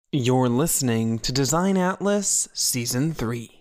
You're listening to Design Atlas Season 3.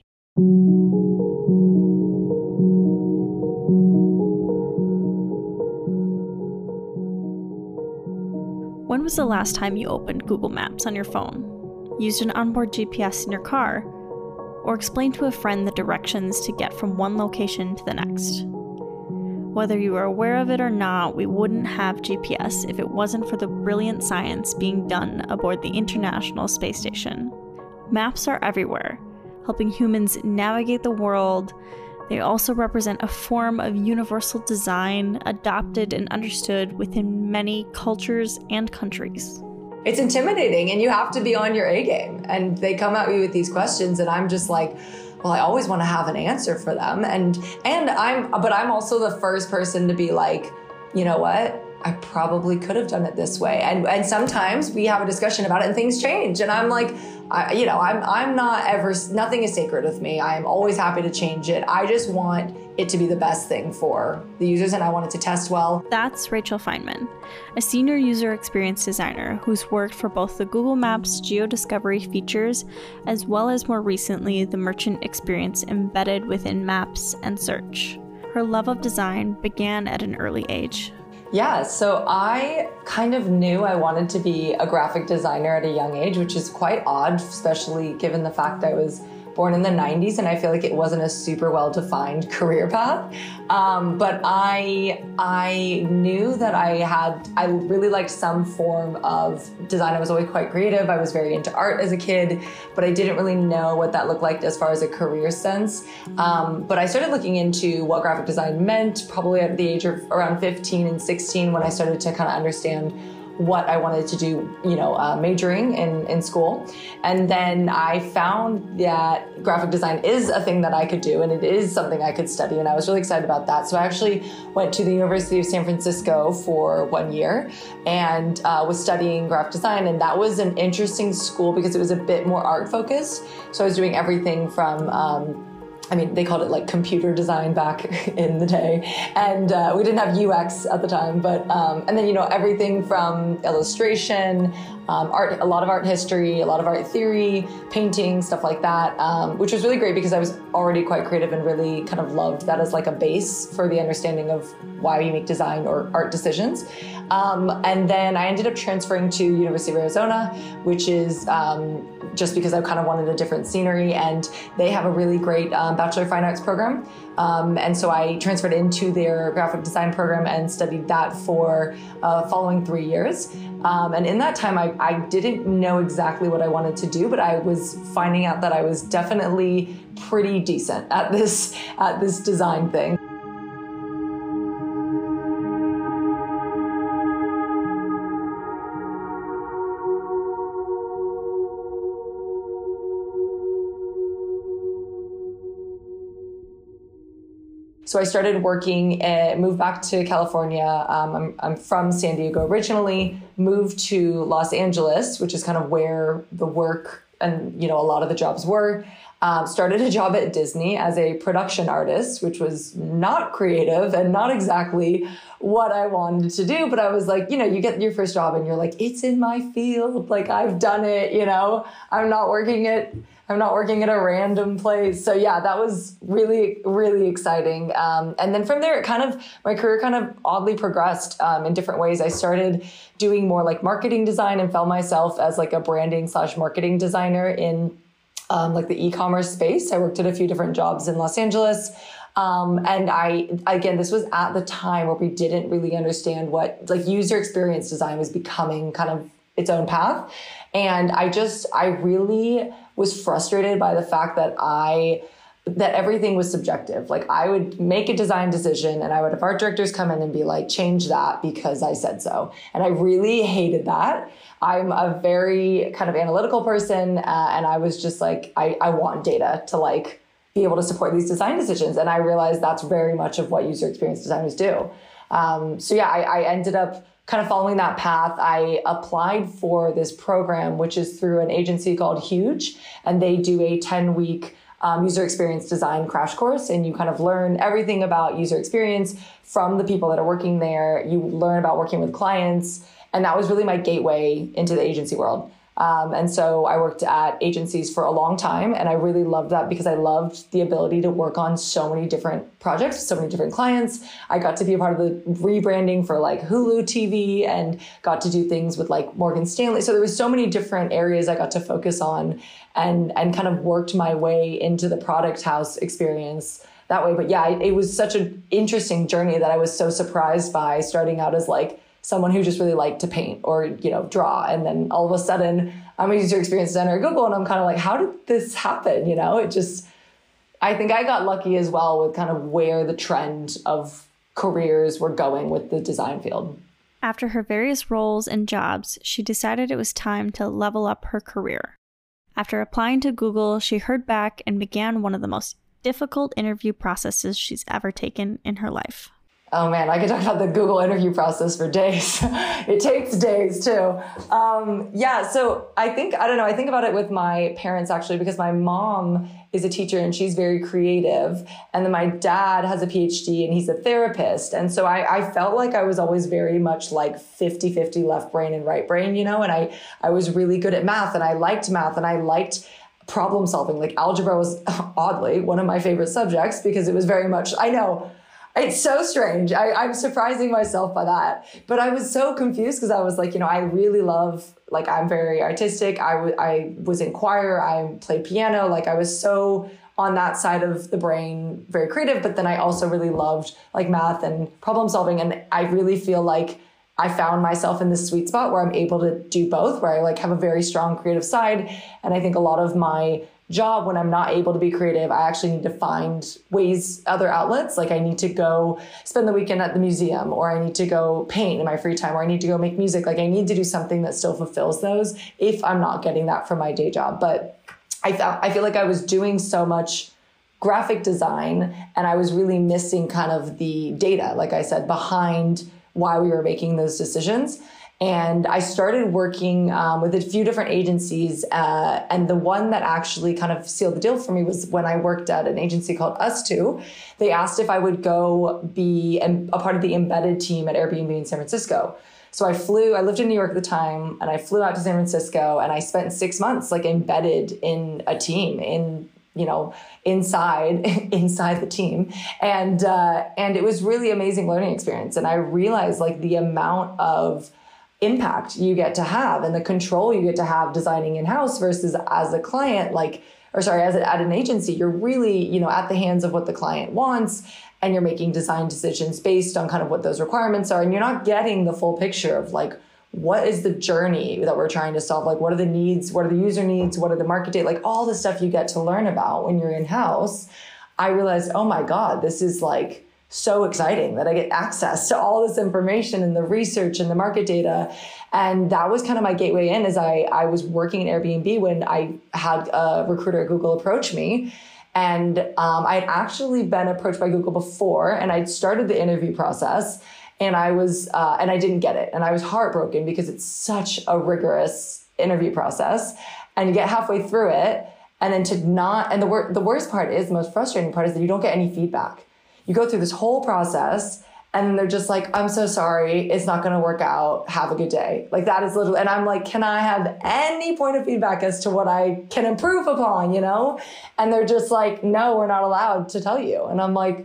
When was the last time you opened Google Maps on your phone, used an onboard GPS in your car, or explained to a friend the directions to get from one location to the next? Whether you were aware of it or not, we wouldn't have GPS if it wasn't for the brilliant science being done aboard the International Space Station. Maps are everywhere, helping humans navigate the world. They also represent a form of universal design adopted and understood within many cultures and countries. It's intimidating and you have to be on your A game. And they come at me with these questions and I'm just like, well, I always want to have an answer for them. But I'm also the first person to be like, you know what? I probably could have done it this way. And sometimes we have a discussion about it and things change. And I'm like, I'm not ever, nothing is sacred with me. I am always happy to change it. I just want it to be the best thing for the users and I want it to test well. That's Rachel Feynman, a senior user experience designer who's worked for both the Google Maps geodiscovery features as well as more recently the merchant experience embedded within Maps and Search. Her love of design began at an early age. Yeah, so I kind of knew I wanted to be a graphic designer at a young age, which is quite odd, especially given the fact I was born in the 90s and I feel like it wasn't a super well-defined career path. But I knew that I really liked some form of design. I was always quite creative. I was very into art as a kid, but I didn't really know what that looked like as far as a career sense. But I started looking into what graphic design meant probably at the age of around 15 and 16 when I started to kind of understand what I wanted to do, majoring in school. And then I found that graphic design is a thing that I could do and it is something I could study. And I was really excited about that. So I actually went to the University of San Francisco for 1 year and was studying graphic design. And that was an interesting school because it was a bit more art focused. So I was doing everything from they called it like computer design back in the day. And we didn't have UX at the time, but, and then, everything from illustration, art, a lot of art history, a lot of art theory, painting, stuff like that, which was really great because I was already quite creative and really kind of loved that as like a base for the understanding of why you make design or art decisions. And then I ended up transferring to University of Arizona, which is just because I kind of wanted a different scenery, and they have a really great Bachelor of Fine Arts program. And so I transferred into their graphic design program and studied that for following 3 years. And in that time, I didn't know exactly what I wanted to do, but I was finding out that I was definitely pretty decent at this design thing. So I started working, moved back to California. I'm from San Diego originally, moved to Los Angeles, which is kind of where the work and, a lot of the jobs were. Started a job at Disney as a production artist, which was not creative and not exactly what I wanted to do. But I was like, you get your first job and you're like, it's in my field. Like I've done it, I'm not working at a random place. So yeah, that was really, really exciting. And then from there, my career kind of oddly progressed in different ways. I started doing more like marketing design and found myself as like a branding/marketing designer in like the e-commerce space. I worked at a few different jobs in Los Angeles. And this was at the time where we didn't really understand what like user experience design was becoming kind of its own path. And I really was frustrated by the fact that everything was subjective. Like I would make a design decision and I would have art directors come in and be like, change that because I said so. And I really hated that. I'm a very kind of analytical person. And I was just like, I want data to like be able to support these design decisions. And I realized that's very much of what user experience designers do. I ended up kind of following that path. I applied for this program, which is through an agency called Huge, and they do a 10-week user experience design crash course, and you kind of learn everything about user experience from the people that are working there. You learn about working with clients, and that was really my gateway into the agency world. And so I worked at agencies for a long time, and I really loved that because I loved the ability to work on so many different projects, so many different clients. I got to be a part of the rebranding for like Hulu TV and got to do things with like Morgan Stanley. So there was so many different areas I got to focus on and kind of worked my way into the product house experience that way. But yeah, it was such an interesting journey that I was so surprised by, starting out as like someone who just really liked to paint or, you know, draw. And then all of a sudden I'm a user experience designer at Google, and I'm kind of like, how did this happen? You know, I think I got lucky as well with kind of where the trend of careers were going with the design field. After her various roles and jobs, she decided it was time to level up her career. After applying to Google, she heard back and began one of the most difficult interview processes she's ever taken in her life. Oh man, I could talk about the Google interview process for days. It takes days too. So I think about it with my parents actually, because my mom is a teacher and she's very creative. And then my dad has a PhD and he's a therapist. And so I felt like I was always very much like 50-50 left brain and right brain, you know, and I was really good at math and I liked math and I liked problem solving. Like algebra was oddly one of my favorite subjects because it was very much, I know, it's so strange. I'm surprising myself by that. But I was so confused because I was like, you know, I really love, like, I'm very artistic. I was in choir. I played piano. Like, I was so on that side of the brain, very creative. But then I also really loved, like, math and problem solving. And I really feel like I found myself in this sweet spot where I'm able to do both, where I, like, have a very strong creative side. And I think a lot of my job, when I'm not able to be creative, I actually need to find other outlets. Like I need to go spend the weekend at the museum, or I need to go paint in my free time, or I need to go make music. Like I need to do something that still fulfills those if I'm not getting that from my day job. But I feel like I was doing so much graphic design and I was really missing kind of the data, like I said, behind why we were making those decisions. And I started working with a few different agencies. And the one that actually kind of sealed the deal for me was when I worked at an agency called Us2. They asked if I would go be a part of the embedded team at Airbnb in San Francisco. So I lived in New York at the time, and I flew out to San Francisco and I spent 6 months like embedded in a team inside the team. And it was really amazing learning experience. And I realized like the amount of impact you get to have and the control you get to have designing in-house versus as a client, at an agency, you're really, at the hands of what the client wants, and you're making design decisions based on kind of what those requirements are. And you're not getting the full picture of like, what is the journey that we're trying to solve? Like, what are the needs? What are the user needs? What are the market data? Like all the stuff you get to learn about when you're in-house. I realized, oh my God, this is like so exciting that I get access to all this information and the research and the market data. And that was kind of my gateway in, as I was working at Airbnb when I had a recruiter at Google approach me. And I had actually been approached by Google before, and I'd started the interview process, and I didn't get it. And I was heartbroken because it's such a rigorous interview process, and you get halfway through it, and then the worst part is, the most frustrating part is that you don't get any feedback. You go through this whole process and they're just like, I'm so sorry, it's not going to work out. Have a good day. Like that is literally, and I'm like, can I have any point of feedback as to what I can improve upon, And they're just like, no, we're not allowed to tell you. And I'm like,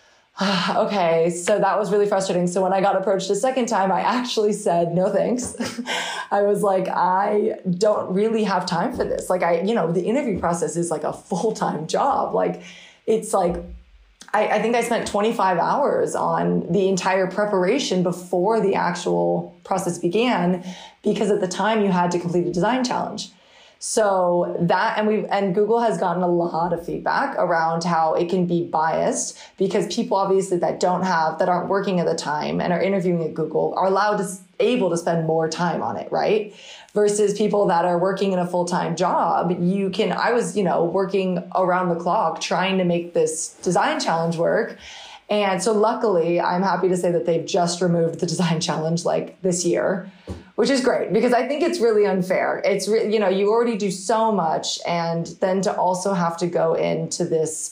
okay. So that was really frustrating. So when I got approached a second time, I actually said, no, thanks. I was like, I don't really have time for this. Like the interview process is like a full-time job. Like it's like, I think I spent 25 hours on the entire preparation before the actual process began, because at the time you had to complete a design challenge. So that, and Google has gotten a lot of feedback around how it can be biased, because people obviously that aren't working at the time and are interviewing at Google are able to spend more time on it, right? Versus people that are working in a full-time job. I was, working around the clock trying to make this design challenge work. And so luckily, I'm happy to say that they've just removed the design challenge like this year, which is great, because I think it's really unfair. It's you already do so much, and then to also have to go into this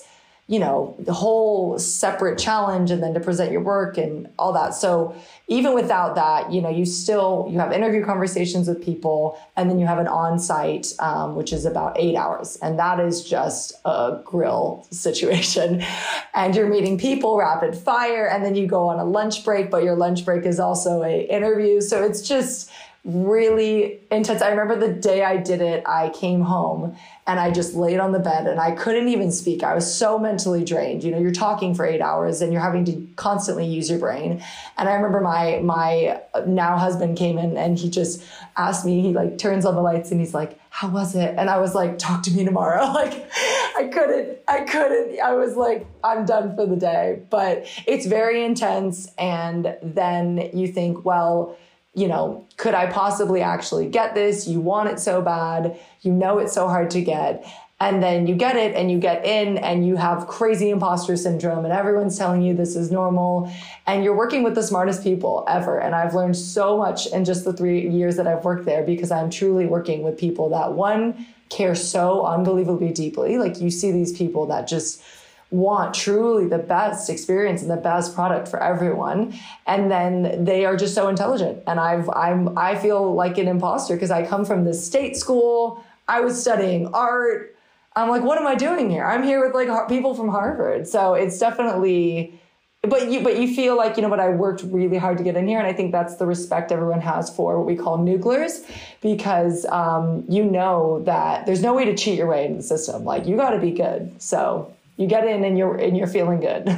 the whole separate challenge and then to present your work and all that. So even without that, you have interview conversations with people, and then you have an on-site, which is about 8 hours. And that is just a grill situation. And you're meeting people rapid fire, and then you go on a lunch break, but your lunch break is also an interview. So it's just really intense. I remember the day I did it, I came home and I just laid on the bed and I couldn't even speak. I was so mentally drained. You're talking for 8 hours and you're having to constantly use your brain. And I remember my now husband came in and he just asked me, he like turns on the lights and he's like, how was it? And I was like, talk to me tomorrow. Like I couldn't. I was like, I'm done for the day. But it's very intense. And then you think, well, could I possibly actually get this? You want it so bad. It's so hard to get. And then you get it and you get in and you have crazy imposter syndrome and everyone's telling you this is normal and you're working with the smartest people ever. And I've learned so much in just the 3 years that I've worked there because I'm truly working with people that, one, care so unbelievably deeply. Like you see these people that just want truly the best experience and the best product for everyone. And then they are just so intelligent. And I feel like an imposter because I come from this state school. I was studying art. I'm like, what am I doing here? I'm here with like people from Harvard. So it's definitely, but you feel like, but I worked really hard to get in here. And I think that's the respect everyone has for what we call nooglers, because that there's no way to cheat your way into the system. Like you got to be good. So you get in and you're feeling good.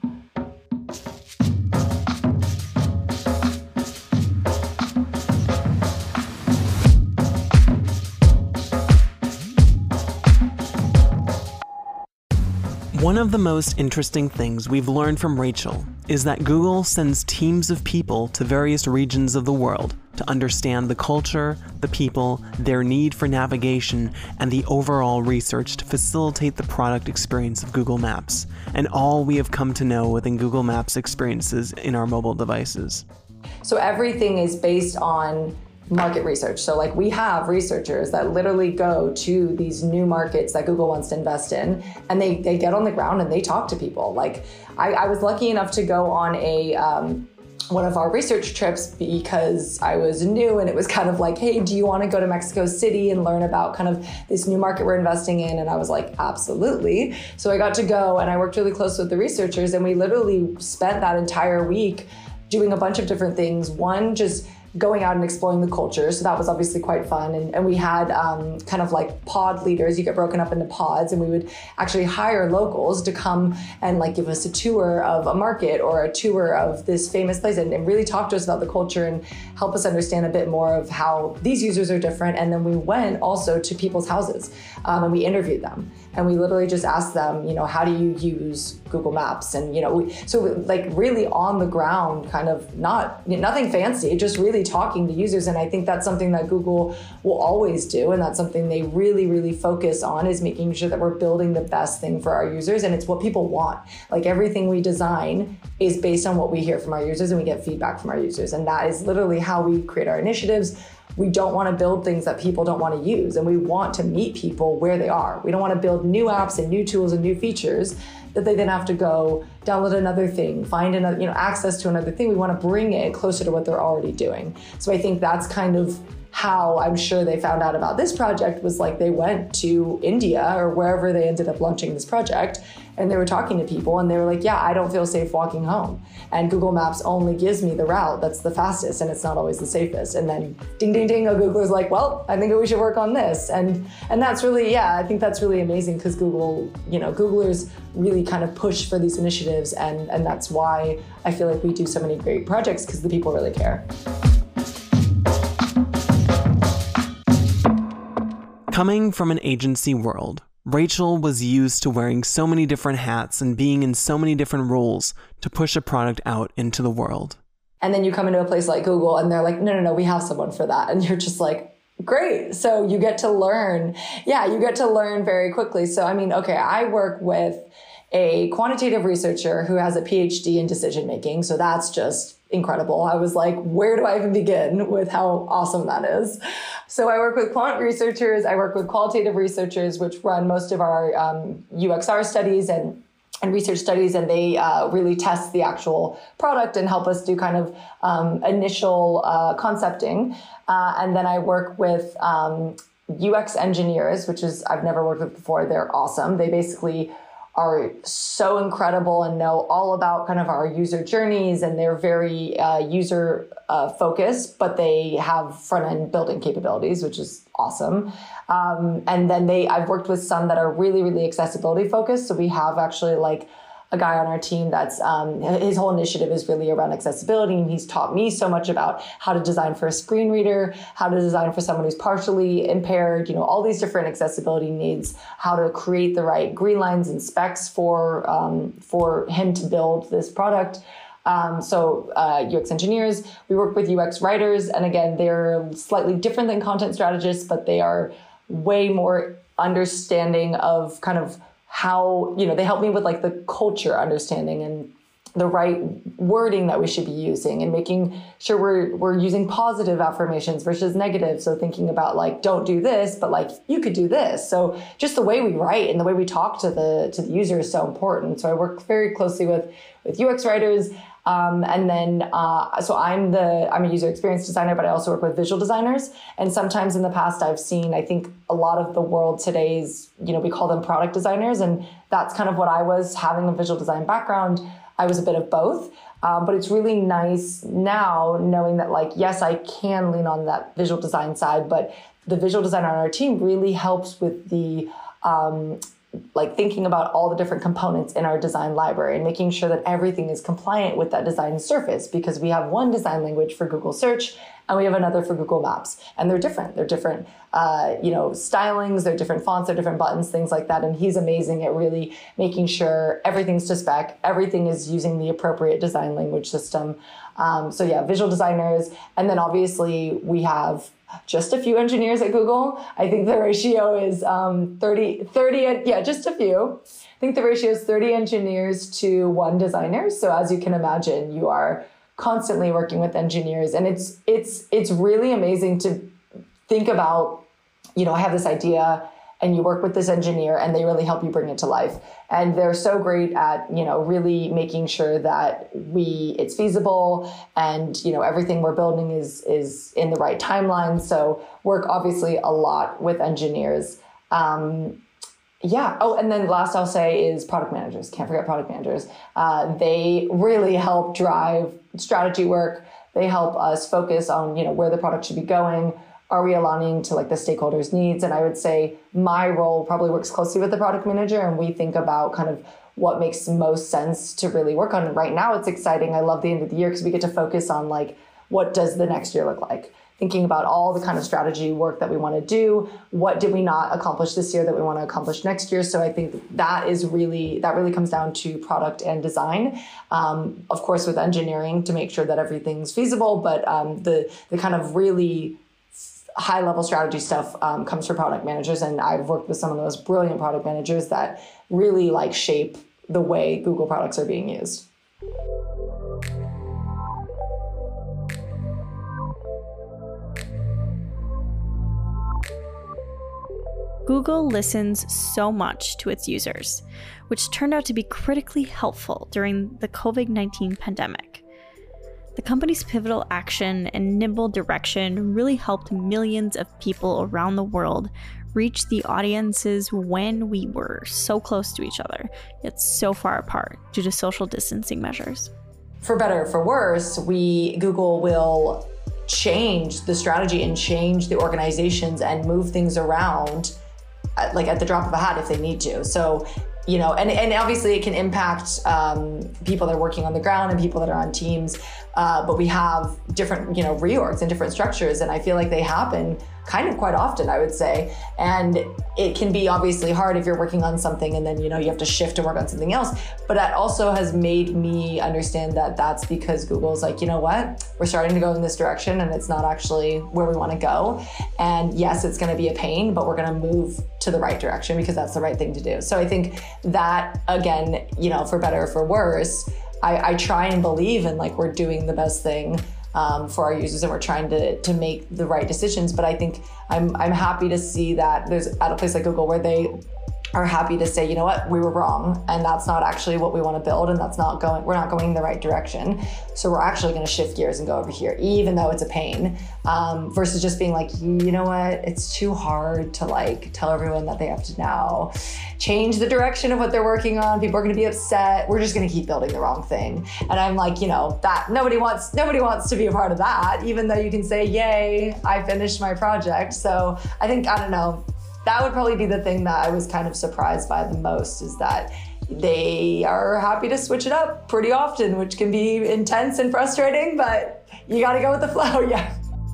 One of the most interesting things we've learned from Rachel is that Google sends teams of people to various regions of the world to understand the culture, the people, their need for navigation, and the overall research to facilitate the product experience of Google Maps, and all we have come to know within Google Maps experiences in our mobile devices. So everything is based on market research. So like we have researchers that literally go to these new markets that Google wants to invest in, and they get on the ground and they talk to people. Like I was lucky enough to go on one of our research trips because I was new, and it was kind of like, hey, do you want to go to Mexico City and learn about kind of this new market we're investing in? And I was like, absolutely. So I got to go and I worked really close with the researchers, and we literally spent that entire week doing a bunch of different things. One, just going out and exploring the culture. So that was obviously quite fun. And we had kind of like pod leaders. You get broken up into pods, and we would actually hire locals to come and like give us a tour of a market or a tour of this famous place and really talk to us about the culture and help us understand a bit more of how these users are different. And then we went also to people's houses and we interviewed them. And we literally just asked them, how do you use Google Maps? And, so like really on the ground, kind of nothing fancy, just really talking to users. And I think that's something that Google will always do. And that's something they really, really focus on, is making sure that we're building the best thing for our users. And it's what people want. Like everything we design is based on what we hear from our users, and we get feedback from our users. And that is literally how we create our initiatives. We don't want to build things that people don't want to use, and we want to meet people where they are. We don't want to build new apps and new tools and new features that they then have to go download another thing, find another, access to another thing. We want to bring it closer to what they're already doing. So I think that's kind of how I'm sure they found out about this project, was like they went to India or wherever they ended up launching this project, and they were talking to people and they were like, yeah, I don't feel safe walking home. And Google Maps only gives me the route that's the fastest, and it's not always the safest. And then ding, ding, ding, a Googler's like, well, I think we should work on this. And that's really, I think that's really amazing, because Google, Googlers really kind of push for these initiatives. And that's why I feel like we do so many great projects, because the people really care. Coming from an agency world, Rachel was used to wearing so many different hats and being in so many different roles to push a product out into the world. And then you come into a place like Google and they're like, no, we have someone for that. And you're just like, great. So you get to learn. Yeah, you get to learn very quickly. So, I work with a quantitative researcher who has a PhD in decision making. So that's just incredible. I was like, where do I even begin with how awesome that is? So I work with quant researchers. I work with qualitative researchers, which run most of our UXR studies. And and research studies, and they really test the actual product and help us do kind of initial concepting. And then I work with UX engineers, which is, I've never worked with before. They're awesome. They basically are so incredible and know all about kind of our user journeys, and they're very user focused, but they have front-end building capabilities, which is awesome. And then I've worked with some that are really, really accessibility focused. So we have actually like a guy on our team that's, his whole initiative is really around accessibility. And he's taught me so much about how to design for a screen reader, how to design for someone who's partially impaired, all these different accessibility needs, how to create the right green lines and specs for him to build this product. So UX engineers, we work with UX writers. And again, they're slightly different than content strategists, but they are way more understanding of kind of how, they help me with like the culture understanding and the right wording that we should be using, and making sure we're using positive affirmations versus negative. So thinking about like, don't do this, but like you could do this. So just the way we write and the way we talk to the user is so important. So I work very closely with UX writers. And then, so I'm a user experience designer, but I also work with visual designers. And sometimes in the past, I've seen, I think a lot of the world today's, we call them product designers. And that's kind of what I was, having a visual design background. I was a bit of both. But it's really nice now knowing that like, yes, I can lean on that visual design side, but the visual designer on our team really helps with the, like thinking about all the different components in our design library and making sure that everything is compliant with that design surface, because we have one design language for Google Search and we have another for Google Maps, and they're different. They're different, stylings, they're different fonts, they're different buttons, things like that. And he's amazing at really making sure everything's to spec, everything is using the appropriate design language system. So yeah, visual designers. And then obviously we have just a few engineers at Google. I think the ratio is 30, just a few. I think the ratio is 30 engineers to 1 designer. So as you can imagine, you are constantly working with engineers, and it's really amazing to think about, I have this idea and you work with this engineer and they really help you bring it to life. And they're so great at, really making sure that it's feasible and, everything we're building is in the right timeline. So work obviously a lot with engineers. Yeah. Oh, and then last I'll say is product managers. Can't forget product managers. They really help drive strategy work. They help us focus on, where the product should be going. Are we aligning to like the stakeholders' needs? And I would say my role probably works closely with the product manager, and we think about kind of what makes most sense to really work on. And right now it's exciting. I love the end of the year because we get to focus on like, what does the next year look like? Thinking about all the kind of strategy work that we want to do. What did we not accomplish this year that we want to accomplish next year? So I think that really comes down to product and design. Of course, with engineering to make sure that everything's feasible, but the kind of really high level strategy stuff comes from product managers. And I've worked with some of those brilliant product managers that really like shape the way Google products are being used. Google listens so much to its users, which turned out to be critically helpful during the COVID-19 pandemic. The company's pivotal action and nimble direction really helped millions of people around the world reach the audiences when we were so close to each other, yet so far apart due to social distancing measures. For better or for worse, Google will change the strategy and change the organizations and move things around like at the drop of a hat if they need to. So, and obviously it can impact people that are working on the ground and people that are on teams. But we have different, reorgs and different structures. And I feel like they happen kind of quite often, I would say. And it can be obviously hard if you're working on something and then, you have to shift to work on something else. But that also has made me understand that that's because Google's like, you know what, we're starting to go in this direction and it's not actually where we want to go. And yes, it's going to be a pain, but we're going to move to the right direction because that's the right thing to do. So I think that, again, for better or for worse, I try and believe in like we're doing the best thing for our users and we're trying to make the right decisions. But I think I'm happy to see that there's at a place like Google where they are happy to say, you know what, we were wrong, and that's not actually what we want to build, and we're not going in the right direction. So we're actually going to shift gears and go over here, even though it's a pain, versus just being like, you know what, it's too hard to like tell everyone that they have to now change the direction of what they're working on. People are going to be upset. We're just going to keep building the wrong thing. And I'm like, that nobody wants to be a part of that, even though you can say, yay, I finished my project. So I think, I don't know, that would probably be the thing that I was kind of surprised by the most, is that they are happy to switch it up pretty often, which can be intense and frustrating, but you got to go with the flow. Yeah.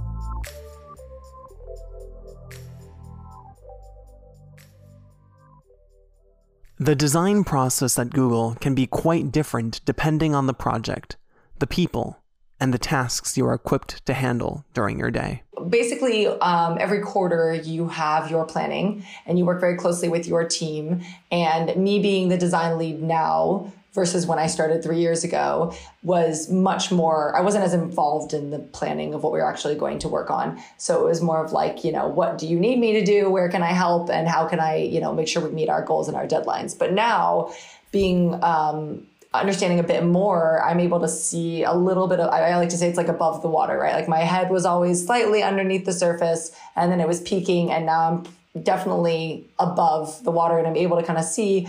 The design process at Google can be quite different depending on the project, the people, and the tasks you are equipped to handle during your day. Basically, every quarter you have your planning and you work very closely with your team. And me being the design lead now versus when I started 3 years ago was much more, I wasn't as involved in the planning of what we were actually going to work on. So it was more of like, what do you need me to do? Where can I help? And how can I, make sure we meet our goals and our deadlines? But now being, understanding a bit more, I'm able to see a little bit of, I like to say it's like above the water, right? Like my head was always slightly underneath the surface and then it was peaking, and now I'm definitely above the water, and I'm able to kind of see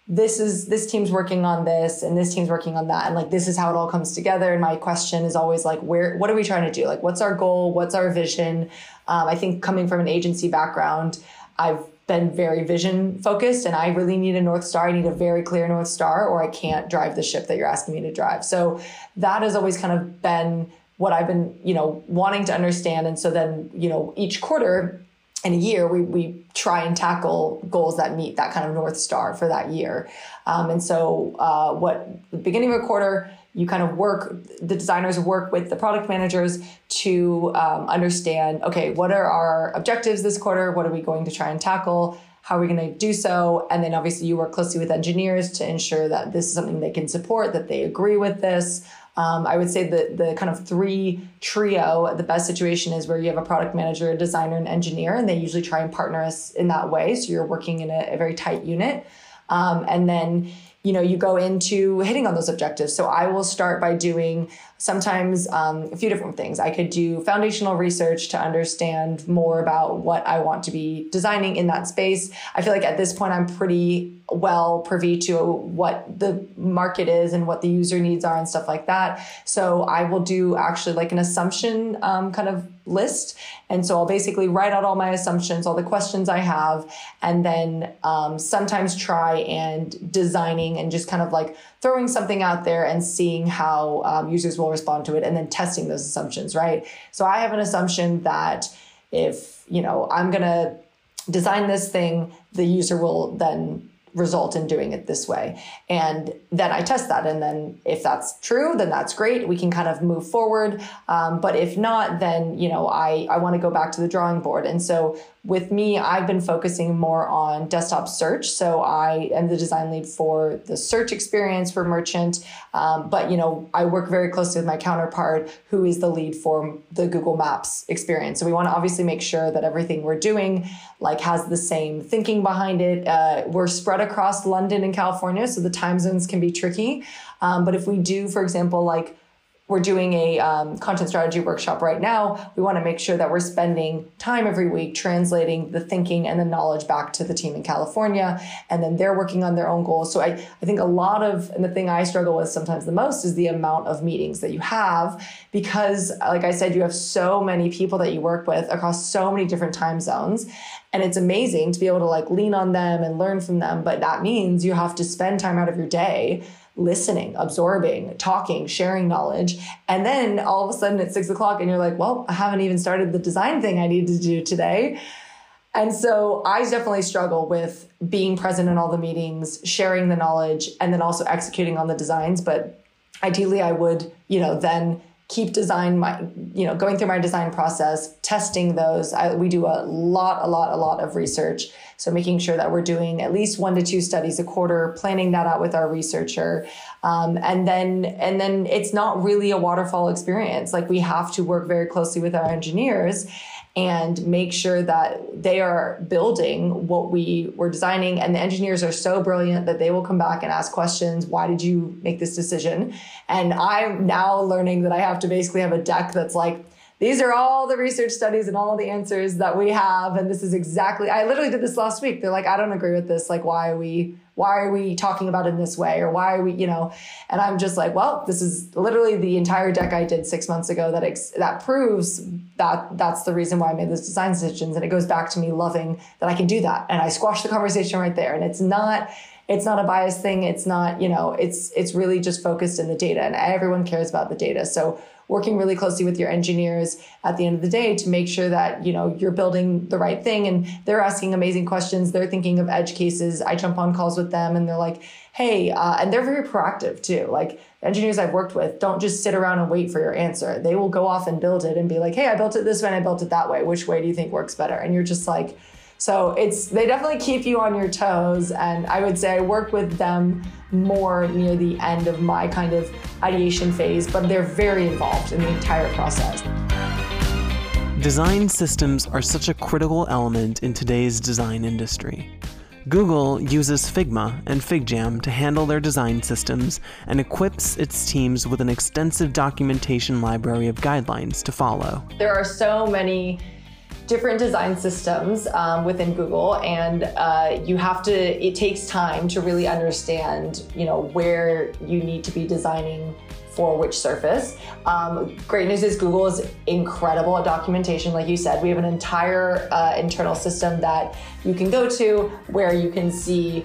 this team's working on this and this team's working on that. And like, this is how it all comes together. And my question is always like, what are we trying to do? Like, what's our goal? What's our vision? I think coming from an agency background, I've been very vision focused, and I really need a North Star. I need a very clear North Star, or I can't drive the ship that you're asking me to drive. So that has always kind of been what I've been, wanting to understand. And so then, each quarter in a year, we try and tackle goals that meet that kind of North Star for that year. And so the beginning of a quarter, you kind of the designers work with the product managers to understand, okay, what are our objectives this quarter? What are we going to try and tackle? How are we going to do so? And then obviously you work closely with engineers to ensure that this is something they can support, that they agree with this. I would say that the kind of 3 trio, the best situation is where you have a product manager, a designer, and engineer, and they usually try and partner us in that way. So you're working in a very tight unit. And then, you go into hitting on those objectives. So I will start by doing sometimes a few different things. I could do foundational research to understand more about what I want to be designing in that space. I feel like at this point, I'm pretty well privy to what the market is and what the user needs are and stuff like that. So I will do actually like an assumption kind of list. And so I'll basically write out all my assumptions, all the questions I have, and then sometimes try and designing and just kind of like throwing something out there and seeing how users will respond to it, and then testing those assumptions, right? So I have an assumption that if, I'm going to design this thing, the user will then result in doing it this way. And then I test that. And then if that's true, then that's great. We can kind of move forward. But if not, then, I want to go back to the drawing board. And so with me, I've been focusing more on desktop search. So I am the design lead for the search experience for Merchant. But, I work very closely with my counterpart, who is the lead for the Google Maps experience. So we want to obviously make sure that everything we're doing has the same thinking behind it. We're spread across London and California, so the time zones can be tricky. But if we do, for example, we're doing a content strategy workshop right now, we want to make sure that we're spending time every week translating the thinking and the knowledge back to the team in California, and then they're working on their own goals. So I think and the thing I struggle with sometimes the most is the amount of meetings that you have, because like I said, you have so many people that you work with across so many different time zones. And it's amazing to be able to lean on them and learn from them. But that means you have to spend time out of your day listening, absorbing, talking, sharing knowledge. And then all of a sudden it's 6 o'clock and you're like, well, I haven't even started the design thing I need to do today. And so I definitely struggle with being present in all the meetings, sharing the knowledge, and then also executing on the designs. But ideally I would, then keep going through my design process, testing those. We do a lot of research. So making sure that we're doing at least 1 to 2 studies a quarter, planning that out with our researcher. And then it's not really a waterfall experience. We have to work very closely with our engineers. and make sure that they are building what we were designing. And the engineers are so brilliant that they will come back and ask questions. Why did you make this decision? And I'm now learning that I have to basically have a deck that's like, these are all the research studies and all the answers that we have. And this is exactly, I literally did this last week. They're like, I don't agree with this. Like, why are we talking about it in this way? Or why are we, and I'm just like, well, this is literally the entire deck I did 6 months ago that proves that that's the reason why I made those design decisions. And it goes back to me loving that I can do that. And I squashed the conversation right there. And it's not a biased thing. It's not, it's really just focused in the data, and everyone cares about the data. So working really closely with your engineers at the end of the day to make sure that, you're building the right thing, and they're asking amazing questions. They're thinking of edge cases. I jump on calls with them and they're like, hey, and they're very proactive too. Like engineers I've worked with don't just sit around and wait for your answer. They will go off and build it and be like, hey, I built it this way and I built it that way. Which way do you think works better? And you're just like, so they definitely keep you on your toes. And I would say I work with them more near the end of my kind of ideation phase, but they're very involved in the entire process. Design systems are such a critical element in today's design industry. Google uses Figma and FigJam to handle their design systems and equips its teams with an extensive documentation library of guidelines to follow. There are so many different design systems within Google, and it takes time to really understand, where you need to be designing for which surface. Great news is Google is incredible at documentation. Like you said, we have an entire internal system that you can go to where you can see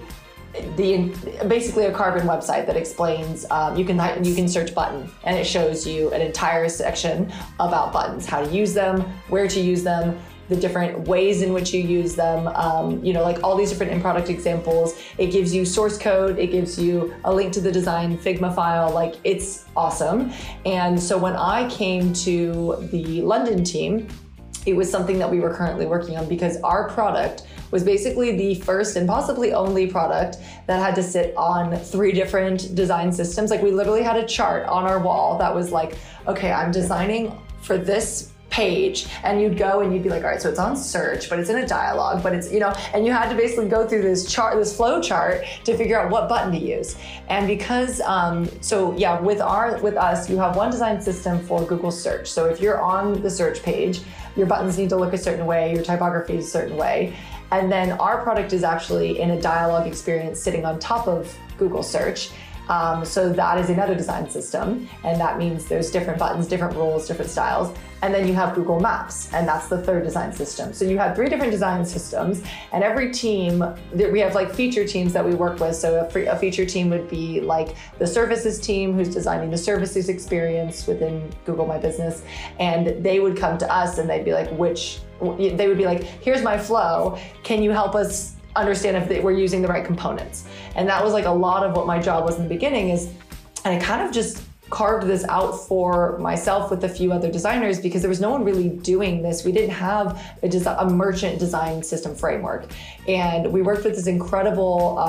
basically a Carbon website that explains, you can search button and it shows you an entire section about buttons, how to use them, where to use them, the different ways in which you use them, like all these different in-product examples. It gives you source code, it gives you a link to the design Figma file, like it's awesome. And so when I came to the London team, it was something that we were currently working on because our product was basically the first and possibly only product that had to sit on 3 different design systems. Like we literally had a chart on our wall that was like, okay, I'm designing for this page, and you'd go and you'd be like, all right, so it's on search, but it's in a dialogue, but it's, and you had to basically go through this flow chart to figure out what button to use. And because, with us, you have one design system for Google search. So if you're on the search page, your buttons need to look a certain way, your typography is a certain way. And then our product is actually in a dialogue experience sitting on top of Google search. So that is another design system. And that means there's different buttons, different rules, different styles. And then you have Google Maps, and that's the third design system. So you have 3 different design systems, and every team, we have like feature teams that we work with. So a feature team would be like the services team who's designing the services experience within Google My Business. And they would come to us and they'd be like, they would be like, here's my flow. Can you help us understand if we're using the right components? And that was like a lot of what my job was in the beginning and I kind of just carved this out for myself with a few other designers because there was no one really doing this. We didn't have a merchant design system framework. And we worked with this incredible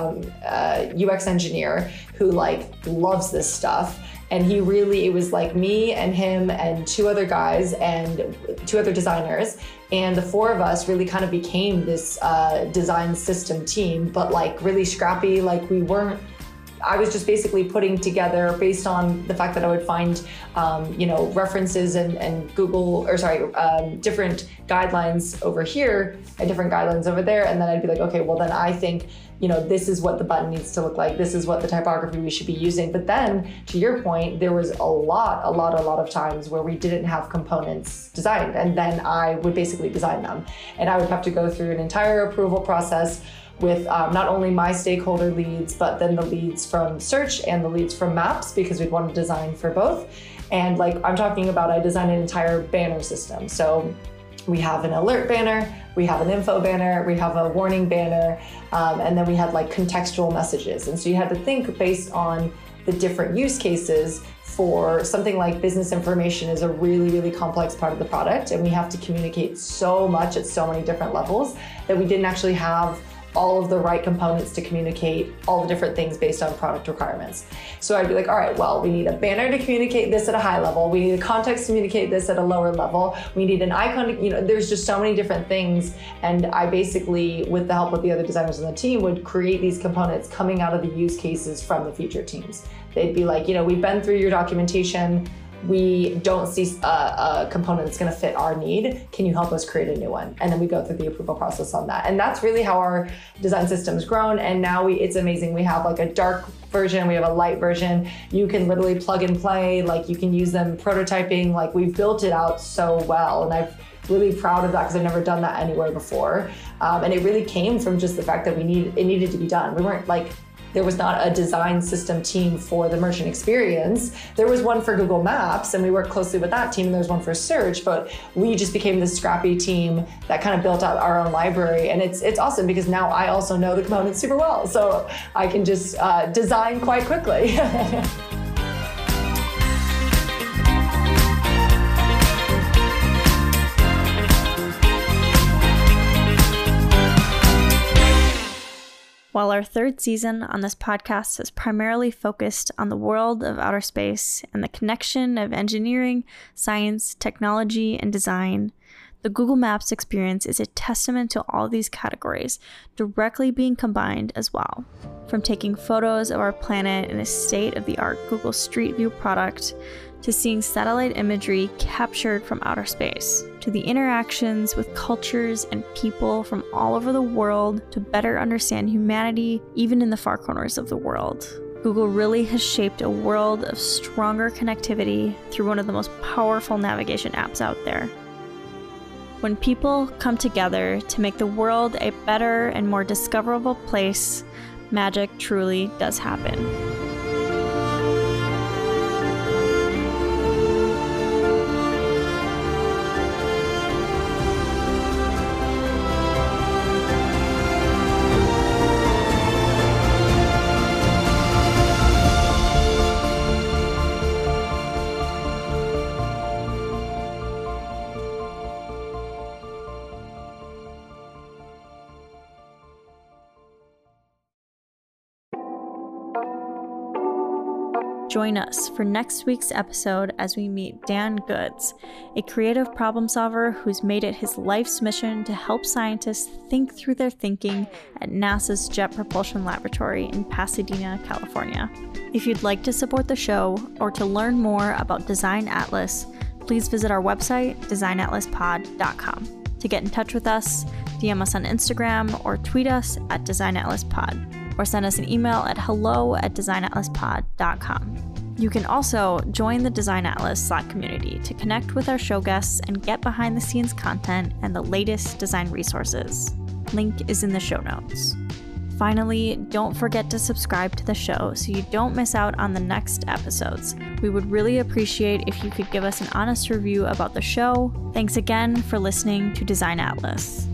UX engineer who loves this stuff. And it was like me and him and 2 other guys and 2 other designers. And the 4 of us really kind of became this design system team, but really scrappy. I was just basically putting together based on the fact that I would find, references and different guidelines over here and different guidelines over there. And then I'd be like, okay, well then I think, this is what the button needs to look like. This is what the typography we should be using. But then to your point, there was a lot of times where we didn't have components designed. And then I would basically design them. And I would have to go through an entire approval process with not only my stakeholder leads, but then the leads from search and the leads from maps, because we'd want to design for both. And I'm talking about, I designed an entire banner system. So we have an alert banner, we have an info banner, we have a warning banner, and then we had contextual messages. And so you had to think based on the different use cases. For something like business information is a really, really complex part of the product. And we have to communicate so much at so many different levels that we didn't actually have all of the right components to communicate all the different things based on product requirements. So I'd be like, all right, well, we need a banner to communicate this at a high level. We need a context to communicate this at a lower level. We need an icon to, there's just so many different things. And I basically, with the help of the other designers on the team, would create these components coming out of the use cases from the feature teams. They'd be like, we've been through your documentation. We don't see a component that's going to fit our need. Can you help us create a new one? And then we go through the approval process on that. And that's really how our design system's grown. And now it's amazing. We have like a dark version, we have a light version. You can literally plug and play, like you can use them prototyping. Like we've built it out so well. And I'm really proud of that because I've never done that anywhere before. And it really came from just the fact that it needed to be done. We weren't like, there was not a design system team for the merchant experience. There was one for Google Maps, and we worked closely with that team, and there was one for search, but we just became this scrappy team that kind of built out our own library. And it's awesome because now I also know the components super well, so I can just design quite quickly. While our third season on this podcast is primarily focused on the world of outer space and the connection of engineering, science, technology, and design, the Google Maps experience is a testament to all these categories directly being combined as well. From taking photos of our planet in a state-of-the-art Google Street View product, to seeing satellite imagery captured from outer space, to the interactions with cultures and people from all over the world to better understand humanity, even in the far corners of the world. Google really has shaped a world of stronger connectivity through one of the most powerful navigation apps out there. When people come together to make the world a better and more discoverable place, magic truly does happen. Join us for next week's episode as we meet Dan Goods, a creative problem solver who's made it his life's mission to help scientists think through their thinking at NASA's Jet Propulsion Laboratory in Pasadena, California. If you'd like to support the show or to learn more about Design Atlas, please visit our website, designatlaspod.com. To get in touch with us, DM us on Instagram or tweet us at designatlaspod. Or send us an email at hello@designatlaspod.com. You can also join the Design Atlas Slack community to connect with our show guests and get behind-the-scenes content and the latest design resources. Link is in the show notes. Finally, don't forget to subscribe to the show so you don't miss out on the next episodes. We would really appreciate if you could give us an honest review about the show. Thanks again for listening to Design Atlas.